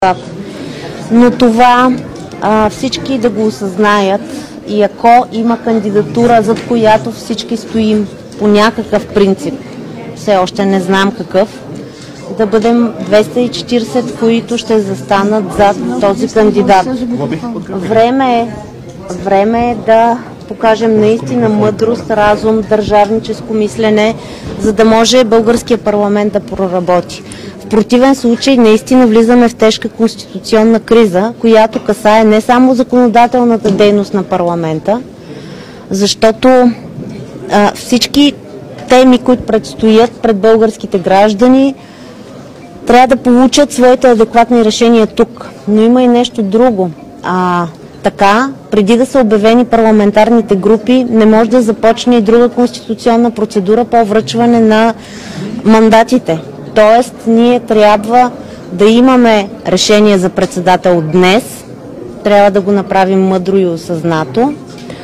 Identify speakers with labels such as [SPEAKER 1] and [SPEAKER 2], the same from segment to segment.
[SPEAKER 1] Но това всички да го осъзнаят и ако има кандидатура, зад която всички стоим по някакъв принцип, все още не знам какъв, да бъдем 240, които ще застанат зад този кандидат. Време е да покажем наистина мъдрост, разум, държавническо мислене, за да може българския парламент да проработи. В противен случай наистина влизаме в тежка конституционна криза, която касае не само законодателната дейност на парламента, защото всички теми, които предстоят пред българските граждани, трябва да получат своите адекватни решения тук. Но има и нещо друго. Така, преди да са обявени парламентарните групи, не може да започне и друга конституционна процедура по връчване на мандатите. Тоест, ние трябва да имаме решение за председател днес, трябва да го направим мъдро и осъзнато.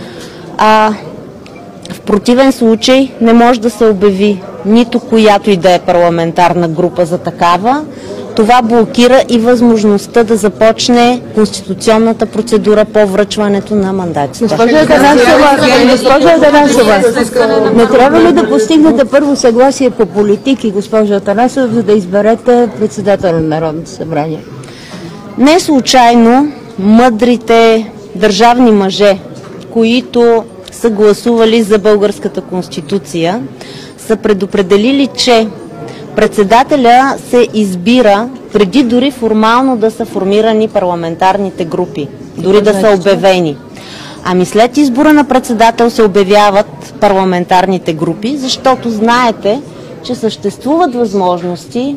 [SPEAKER 1] В противен случай не може да се обяви нито която и да е парламентарна група за такава. Това блокира и възможността да започне конституционната процедура по връчването на мандатите.
[SPEAKER 2] Госпожа Атанасова, не трябва ли да постигнете първо съгласие по политики, госпожа Атанасова, за да изберете председател на Народното събрание?
[SPEAKER 1] Не случайно мъдрите държавни мъже, които са гласували за българската конституция, са предопределили, че председателя се избира преди дори формално да са формирани парламентарните групи, дори да са обявени. След избора на председател се обявяват парламентарните групи, защото знаете, че съществуват възможности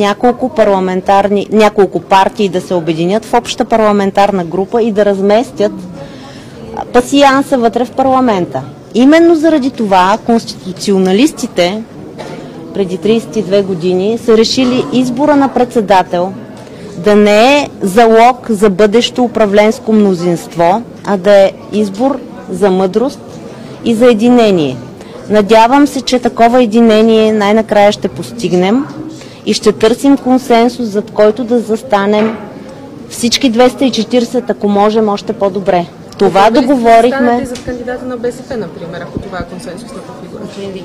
[SPEAKER 1] няколко партии да се обединят в обща парламентарна група и да разместят пасианса вътре в парламента. Именно заради това конституционалистите преди 32 години са решили избора на председател да не е залог за бъдещо управленско мнозинство, а да е избор за мъдрост и за единение. Надявам се, че такова единение най-накрая ще постигнем и ще търсим консенсус, зад който да застанем всички 240, ако можем още по-добре. Това договорихме.
[SPEAKER 3] Да за кандидата на БСП, например, ако това е консенсусната фигура.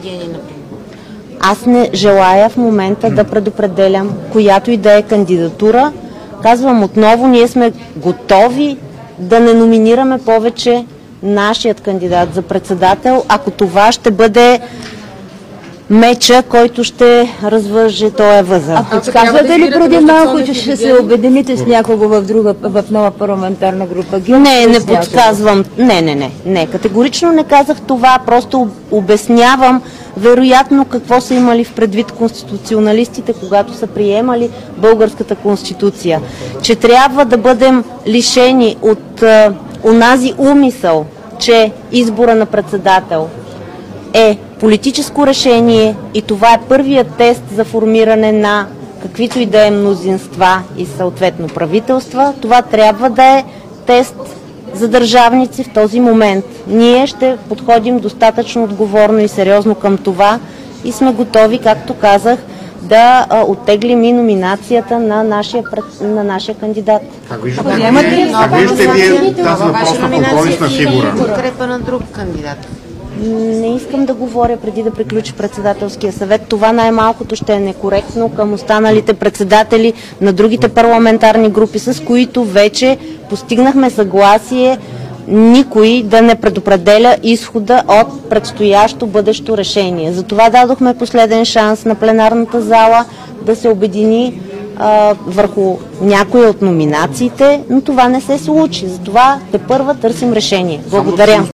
[SPEAKER 1] Аз не желая в момента да предопределям която и да е кандидатура. Казвам отново, ние сме готови да не номинираме повече нашият кандидат за председател, ако това ще бъде меча, който ще развърже този възел.
[SPEAKER 2] Подсказвате ли преди малко, че ще се обедините с някого в нова парламентарна група?
[SPEAKER 1] Не подсказвам. Не. Категорично не казах това, просто обяснявам вероятно какво са имали в предвид конституционалистите, когато са приемали българската конституция. Че трябва да бъдем лишени от онази умисъл, че избора на председател е политическо решение и това е първият тест за формиране на каквито и да е мнозинства и съответно правителства. Това трябва да е тест за държавници в този момент. Ние ще подходим достатъчно отговорно и сериозно към това и сме готови, както казах, да оттеглим и номинацията на нашия кандидат.
[SPEAKER 4] Как виждате вие тази въпросна компромисна фигура?
[SPEAKER 5] Подкрепа на друг кандидат.
[SPEAKER 1] Не искам да говоря преди да приключи председателския съвет. Това най-малкото ще е некоректно към останалите председатели на другите парламентарни групи, с които вече постигнахме съгласие никой да не предопределя изхода от предстоящо бъдещо решение. Затова дадохме последен шанс на пленарната зала да се обедини върху някои от номинациите, но това не се случи. Затова тепърва търсим решение. Благодаря.